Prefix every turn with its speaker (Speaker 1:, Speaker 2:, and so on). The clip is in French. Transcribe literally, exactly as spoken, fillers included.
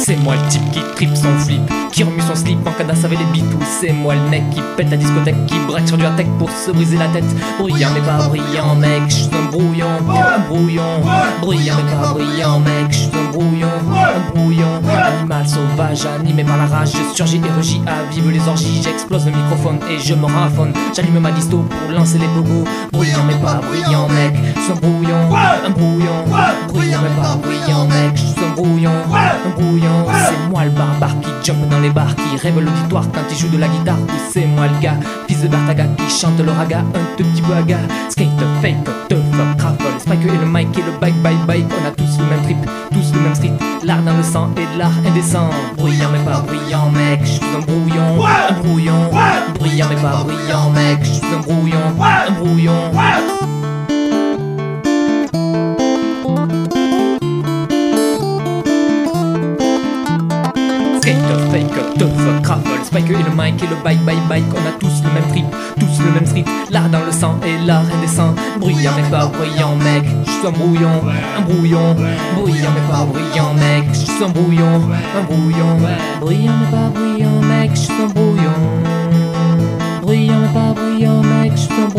Speaker 1: C'est moi le type qui tripe son flip, qui remue son slip en cadence avec les bitous. C'est moi le mec qui pète la discothèque, qui braque sur du tech pour se briser la tête. Bruyant mais pas brillant mec, je suis un brouillon, un brouillon. Bruyant mais pas brillant mec, je suis un brouillon, un brouillon. Animal sauvage animé par la rage, je surgis et rugis à vive les orgies. J'explose le microphone et je me rafonne. J'allume ma disto pour lancer les bogos. Bruyant mais pas brillant mec, je suis un brouillon, un brouillon. Bruyant mais pas brillant mec, je suis un brouillon, un brouillon. C'est moi le barbare qui jump dans les bars, qui rêve l'auditoire quand il joue de la guitare. Oui c'est moi le gars, fils de Bertaga, qui chante le raga un tout petit peu à gars. Skate, fake, te fuck, traffle, Spike et le mic et le bike, bike, bike. On a tous le même trip, tous le même street. L'art dans le sang et l'art indécent. Bruyant mais pas brillant mec, je suis un brouillon, un brouillon. Bruyant mais pas brillant mec, je suis un brouillon, un brouillon. Skate, fake, te fuck, traffle, Spike et le mic et le bike, bike, bike. On a tous le même trip, tous le même street. L'art dans le sang et l'art indécent. Bruyant mais pas brillant mec, je suis un brouillon, un brouillon. Bruyant mais pas brillant mec, je suis un brouillon, un brouillon. Bruyant mais pas brillant mec, je suis un brouillon. Bruyant mais pas brillant mec, je suis un